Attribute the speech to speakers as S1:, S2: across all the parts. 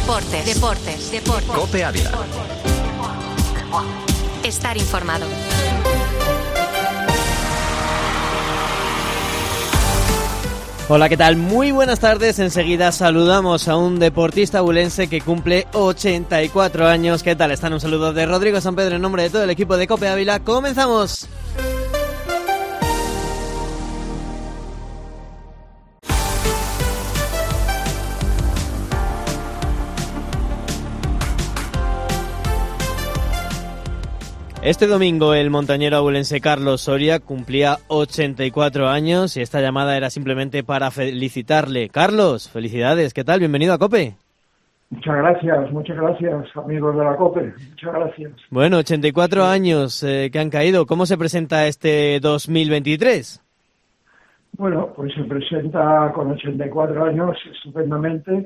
S1: Deportes.
S2: COPE Ávila.
S1: Estar informado.
S3: Hola, ¿qué tal? Muy buenas tardes. Enseguida saludamos a un deportista abulense que cumple 84 años. ¿Qué tal están? Un saludo de Rodrigo San Pedro en nombre de todo el equipo de COPE Ávila. ¡Comenzamos! Este domingo el montañero abulense Carlos Soria cumplía 84 años y esta llamada era simplemente para felicitarle. Carlos, felicidades, ¿qué tal? Bienvenido a COPE.
S4: Muchas gracias, amigos de la COPE. Muchas gracias.
S3: Bueno, 84 años que han caído. ¿Cómo se presenta este 2023?
S4: Bueno, pues se presenta con 84 años estupendamente,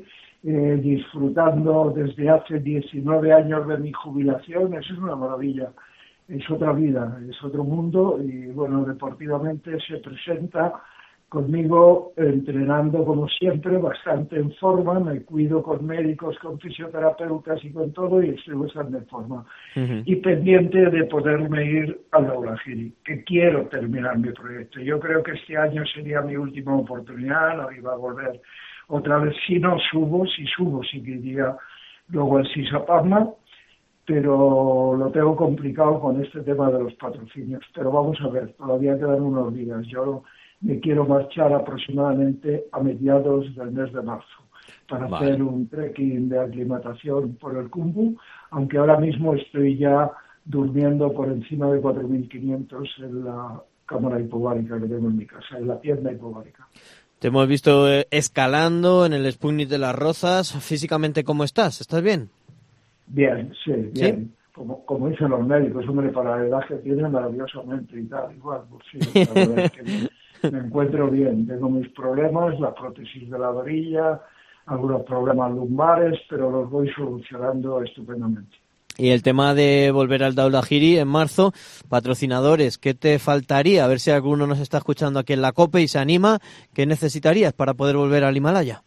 S4: disfrutando desde hace 19 años de mi jubilación. Eso es una maravilla. Es otra vida, es otro mundo y bueno, deportivamente se presenta conmigo entrenando como siempre, bastante en forma, me cuido con médicos, con fisioterapeutas y con todo y estoy bastante en forma. Uh-huh. Y pendiente de poderme ir al Daulagiri, que quiero terminar mi proyecto. Yo creo que este año sería mi última oportunidad, no iba a volver otra vez. Si no subo, sí que iría luego al Sisa Pazma, pero lo tengo complicado con este tema de los patrocinios. Pero vamos a ver, todavía quedan unos días. Yo me quiero marchar aproximadamente a mediados del mes de marzo para hacer un trekking de aclimatación por el Khumbu, aunque ahora mismo estoy ya durmiendo por encima de 4.500 en la cámara hipobárica que tengo en mi casa, en la tienda hipobárica.
S3: Te hemos visto escalando en el Sputnik de las Rozas. Físicamente, ¿cómo estás? ¿Estás bien?
S4: Bien, sí, bien. ¿Sí? Como dicen los médicos, hombre, para la edad que tiene, maravillosamente y tal, igual, pues sí, la verdad es que me encuentro bien. Tengo mis problemas, la prótesis de la varilla, algunos problemas lumbares, pero los voy solucionando estupendamente.
S3: Y el tema de volver al Daulagiri en marzo, patrocinadores, ¿qué te faltaría? A ver si alguno nos está escuchando aquí en la COPE y se anima. ¿Qué necesitarías para poder volver al Himalaya?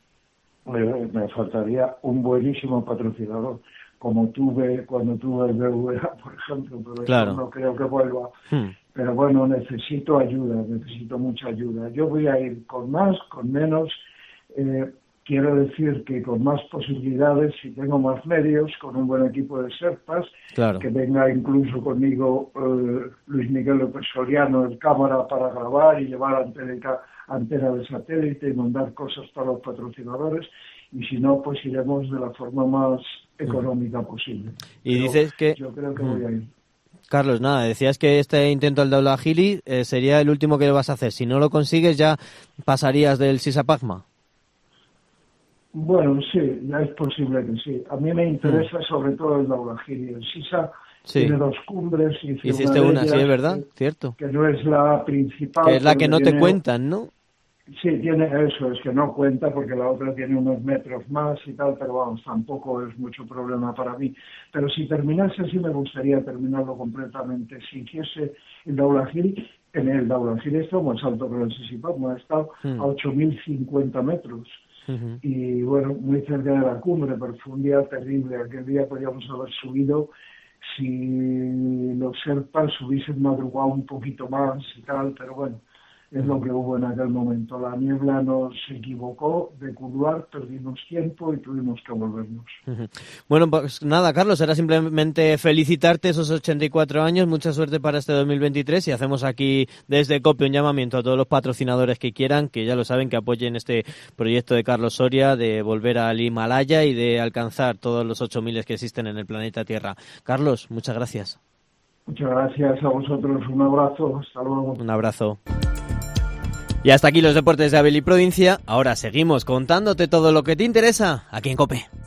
S4: Me faltaría un buenísimo patrocinador, como tuve cuando tuve el BVA, por ejemplo, pero claro, no creo que vuelva. Pero bueno, necesito mucha ayuda. Yo voy a ir con más, con menos. Quiero decir que con más posibilidades, si tengo más medios, con un buen equipo de Sherpas, claro, que venga incluso conmigo Luis Miguel López Soriano, el cámara, para grabar y llevar antena de satélite y mandar cosas para los patrocinadores. Y si no, pues iremos de la forma más económica posible.
S3: Y pero dices que
S4: yo creo que voy a ir.
S3: Carlos, nada, decías que este intento al Daulagiri sería el último que vas a hacer. Si no lo consigues, ya pasarías del Sisa Pazma.
S4: Bueno, sí, ya es posible que sí. A mí me interesa sobre todo el Daulagiri. El Sisa tiene 2 cumbres.
S3: Hiciste una, sí, es verdad, cierto.
S4: Que no es la principal.
S3: Que es la que no te cuentan, ¿no?
S4: Sí, tiene eso, es que no cuenta porque la otra tiene unos metros más y tal, pero vamos, tampoco es mucho problema para mí. Pero si terminase así me gustaría terminarlo completamente. Si hiciese el Daulagiri, en el Daulagiri está más alto que el Sisa Pazma, ha estado a 8.050 metros. Uh-huh. Y bueno, muy cerca de la cumbre, pero fue un día terrible. Aquel día podíamos haber subido si los Sherpas hubiesen madrugado un poquito más y tal, pero bueno, es lo que hubo en aquel momento. La niebla nos equivocó de curvar, perdimos tiempo y tuvimos que volvernos.
S3: Uh-huh. Bueno, pues nada, Carlos, era simplemente felicitarte esos 84 años, mucha suerte para este 2023 y hacemos aquí desde COPE un llamamiento a todos los patrocinadores que quieran, que ya lo saben, que apoyen este proyecto de Carlos Soria de volver al Himalaya y de alcanzar todos los 8.000 que existen en el planeta Tierra. Carlos, muchas gracias.
S4: Muchas gracias a vosotros, un abrazo, hasta luego.
S3: Un abrazo. Y hasta aquí los deportes de Ávila y provincia. Ahora seguimos contándote todo lo que te interesa aquí en COPE.